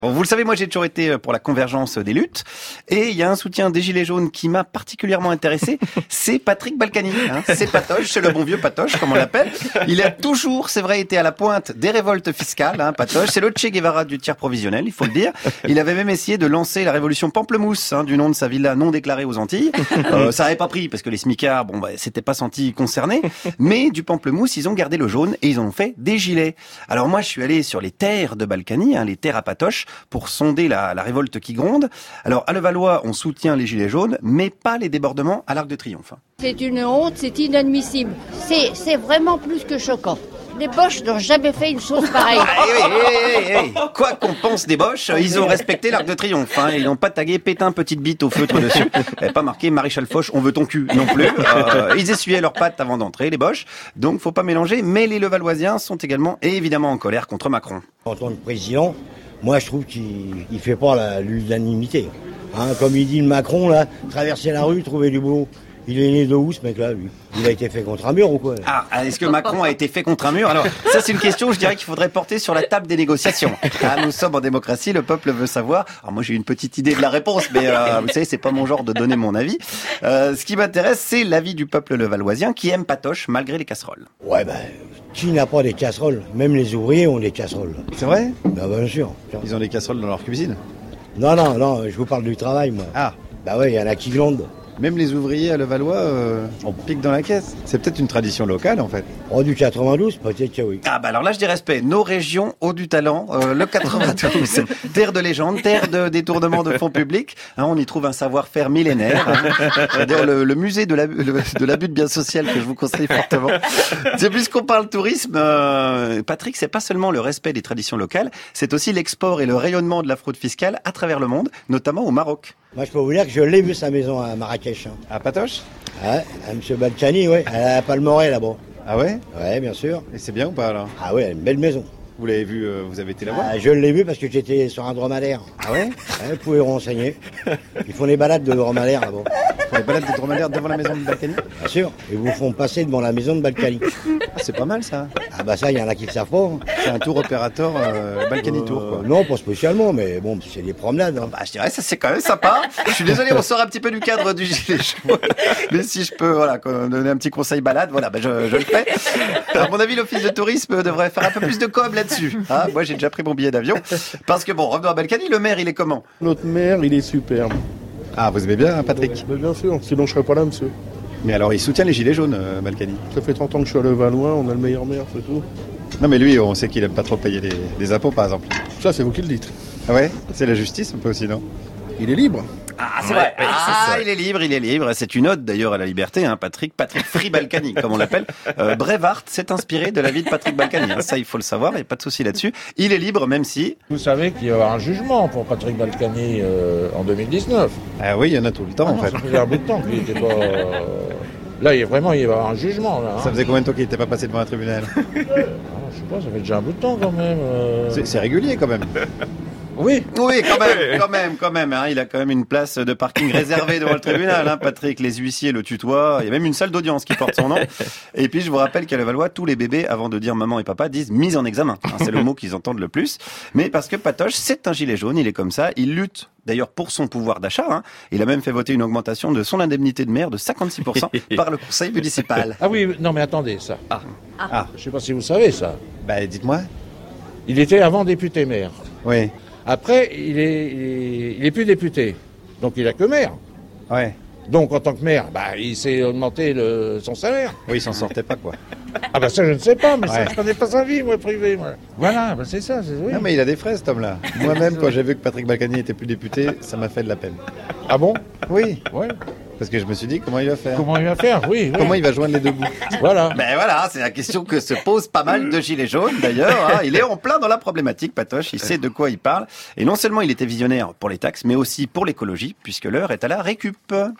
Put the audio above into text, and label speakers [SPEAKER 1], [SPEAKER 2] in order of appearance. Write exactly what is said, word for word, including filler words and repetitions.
[SPEAKER 1] Bon, vous le savez, moi j'ai toujours été pour la convergence des luttes, et il y a un soutien des Gilets jaunes qui m'a particulièrement intéressé, c'est Patrick Balkany, hein. C'est Patoche, c'est le bon vieux Patoche, comme on l'appelle. Il a toujours, c'est vrai, été à la pointe des révoltes fiscales, hein, Patoche. C'est le Che Guevara du tiers provisionnel, il faut le dire. Il avait même essayé de lancer la révolution Pamplemousse, hein, du nom de sa villa non déclarée aux Antilles. Euh, ça n'avait pas pris, parce que les smicards, bon, bah, s'étaient pas sentis concernés, mais du Pamplemousse, ils ont gardé le jaune, et ils en ont fait des gilets. Alors moi, je suis allé sur les terres de Balkany, hein, les terres à Patoche, pour sonder la, la révolte qui gronde. Alors, à Levallois, on soutient les Gilets jaunes, mais pas les débordements à l'Arc de Triomphe.
[SPEAKER 2] C'est une honte, c'est inadmissible. C'est, c'est vraiment plus que choquant. Les Boches n'ont jamais fait une chose pareille.
[SPEAKER 1] Ah, hey, hey, hey, hey. Quoi qu'on pense des Boches, ils ont respecté l'Arc de Triomphe. Hein. Ils n'ont pas tagué Pétain petite bite au feutre dessus. Et pas marqué Maréchal Foch, on veut ton cul non plus. Euh, ils essuyaient leurs pattes avant d'entrer, les Boches. Donc, faut pas mélanger. Mais les Levalloisiens sont également, et évidemment, en colère contre Macron.
[SPEAKER 3] En tant que président, moi, je trouve qu'il ne fait pas la, l'unanimité. Hein, comme il dit le Macron, là, traverser la rue, trouver du boulot. Il est né de où, ce mec-là, lui? Il a été fait contre un mur ou quoi?
[SPEAKER 1] Ah, est-ce que Macron a été fait contre un mur? Alors, ça, c'est une question, je dirais, qu'il faudrait porter sur la table des négociations. Ah, nous sommes en démocratie, le peuple veut savoir. Alors, moi, j'ai une petite idée de la réponse, mais euh, vous savez, c'est pas mon genre de donner mon avis. Euh, ce qui m'intéresse, c'est l'avis du peuple levalloisien qui aime Patoche malgré les casseroles.
[SPEAKER 3] Ouais, ben, qui n'a pas des casseroles? Même les ouvriers ont des casseroles.
[SPEAKER 4] C'est vrai?
[SPEAKER 3] Ben, bien sûr.
[SPEAKER 4] Ils ont des casseroles dans leur cuisine?
[SPEAKER 3] Non, non, non, je vous parle du travail, moi.
[SPEAKER 4] Ah.
[SPEAKER 3] Bah ouais, il y en a qui glandent.
[SPEAKER 4] Même les ouvriers à Levallois, euh, on pique dans la caisse. C'est peut-être une tradition locale, en fait.
[SPEAKER 3] Oh, du quatre-vingt-douze, peut-être que oui.
[SPEAKER 1] Ah bah alors là, je dis respect. Nos régions ont du talent. Euh, le quatre-vingt-douze, terre de légende, terre de détournement de fonds publics. Hein, on y trouve un savoir-faire millénaire. Hein. D'ailleurs, le, le musée de l'abus de l'abus de biens social que je vous conseille fortement. C'est puisqu'on parle tourisme, euh, Patrick, c'est pas seulement le respect des traditions locales, c'est aussi l'export et le rayonnement de la fraude fiscale à travers le monde, notamment au Maroc.
[SPEAKER 3] Moi, je peux vous dire que je l'ai vu, sa maison à Marrakech. Hein.
[SPEAKER 4] À Patoche?
[SPEAKER 3] Ouais, à M. Balkany, ouais, à la Palmeraie, là-bas.
[SPEAKER 4] Ah ouais?
[SPEAKER 3] Ouais, bien sûr.
[SPEAKER 4] Et c'est bien ou pas, alors?
[SPEAKER 3] Ah ouais, une belle maison.
[SPEAKER 4] Vous l'avez vu, euh, vous avez été là-bas?
[SPEAKER 3] Ah, je l'ai vu parce que j'étais sur un dromadaire.
[SPEAKER 4] Ah ouais?
[SPEAKER 3] Ouais, vous pouvez vous renseigner. Ils font des balades de dromadaire, là-bas.
[SPEAKER 4] Ils font des balades de dromadaire devant la maison de Balkany?
[SPEAKER 3] Bien sûr. Ils vous font passer devant la maison de Balkany.
[SPEAKER 4] Ah, c'est pas mal, ça.
[SPEAKER 3] Ah bah ça, il y en a qui le savent pas. Hein.
[SPEAKER 4] C'est un tour opérateur euh, Balkany
[SPEAKER 3] Euh,
[SPEAKER 4] Tour, quoi.
[SPEAKER 3] Non, pas spécialement, mais bon, c'est des promenades. Hein.
[SPEAKER 1] Bah, je dirais, ça c'est quand même sympa. Je suis désolé, on sort un petit peu du cadre du gilet jaune. Mais si je peux, voilà, donner un petit conseil balade, voilà, bah, je, je le fais. À mon avis, l'office de tourisme devrait faire un peu plus de com là-dessus. Hein, moi, j'ai déjà pris mon billet d'avion. Parce que bon, revenons à Balkany, le maire, il est comment?
[SPEAKER 5] Notre maire, il est superbe.
[SPEAKER 4] Ah, vous aimez bien, hein, Patrick?
[SPEAKER 5] Mais bien sûr, sinon je serais pas là, monsieur.
[SPEAKER 4] Mais alors, il soutient les gilets jaunes, euh, Balkany.
[SPEAKER 5] Ça fait trente ans que je suis à Levallois, on a le meilleur maire, c'est tout.
[SPEAKER 4] Non, mais lui, on sait qu'il aime pas trop payer les, les impôts, par exemple.
[SPEAKER 5] Ça, c'est vous qui le dites.
[SPEAKER 4] Ah ouais? C'est la justice, un peu aussi, non?
[SPEAKER 5] Il est libre.
[SPEAKER 1] Ah, c'est vrai. Ouais, ah, c'est il est libre, il est libre. C'est une ode d'ailleurs à la liberté, hein, Patrick. Patrick Free Balkany, comme on l'appelle. Euh, Brevard s'est inspiré de la vie de Patrick Balkany. Hein. Ça, il faut le savoir, il n'y a pas de souci là-dessus. Il est libre, même si...
[SPEAKER 6] Vous savez qu'il y aura un jugement pour Patrick Balkany euh, en deux mille dix-neuf.
[SPEAKER 4] Ah oui, il y en a tout le temps,
[SPEAKER 6] Ah
[SPEAKER 4] en
[SPEAKER 6] non,
[SPEAKER 4] fait.
[SPEAKER 6] ça faisait un bout de temps qu'il n'était pas... euh, Là, il y a vraiment, il va y avoir un jugement, là. Hein.
[SPEAKER 4] Ça faisait combien de temps qu'il n'était pas passé devant un tribunal?
[SPEAKER 6] Ah, je sais pas, ça fait déjà un bout de temps, quand même. euh.
[SPEAKER 4] C'est c'est régulier, quand même.
[SPEAKER 6] Oui.
[SPEAKER 1] Oui, quand même, quand même, quand même. Hein. Il a quand même une place de parking réservée devant le tribunal, hein, Patrick. Les huissiers le tutoient. Il y a même une salle d'audience qui porte son nom. Et puis, je vous rappelle qu'à Levallois, tous les bébés, avant de dire maman et papa, disent mise en examen. Hein, c'est le mot qu'ils entendent le plus. Mais parce que Patoche, c'est un gilet jaune, il est comme ça. Il lutte d'ailleurs pour son pouvoir d'achat. Hein. Il a même fait voter une augmentation de son indemnité de maire de cinquante-six pour cent par le conseil municipal.
[SPEAKER 6] Ah oui, non, mais attendez, ça.
[SPEAKER 1] Ah.
[SPEAKER 4] Ah,
[SPEAKER 6] Je sais pas si vous savez, ça.
[SPEAKER 4] bah dites-moi.
[SPEAKER 6] Il était avant député maire.
[SPEAKER 4] Oui,
[SPEAKER 6] Après, il est, il est, il est plus député. Donc, il a que maire.
[SPEAKER 4] ouais.
[SPEAKER 6] Donc, en tant que maire, bah, il s'est augmenté le, son salaire.
[SPEAKER 4] Oui, il s'en sortait pas, quoi.
[SPEAKER 6] Ah bah ça, je ne sais pas, mais ça,
[SPEAKER 4] Ouais.
[SPEAKER 6] je connais pas sa vie, moi, privée, moi. Voilà, bah, c'est ça, c'est oui.
[SPEAKER 4] Non, mais il a des fraises, cet homme-là. Moi-même, quand j'ai vu que Patrick Balkany était plus député, ça m'a fait de la peine.
[SPEAKER 6] Ah bon?
[SPEAKER 4] Oui,
[SPEAKER 6] Ouais.
[SPEAKER 4] parce que je me suis dit, comment il va faire?
[SPEAKER 6] Comment il va faire? Oui, oui.
[SPEAKER 4] Comment il va joindre les deux bouts?
[SPEAKER 6] Voilà.
[SPEAKER 1] Ben voilà, c'est la question que se pose pas mal de gilets jaunes d'ailleurs. Hein. Il est en plein dans la problématique, Patoche. Il sait de quoi il parle. Et non seulement il était visionnaire pour les taxes, mais aussi pour l'écologie, puisque l'heure est à la récup.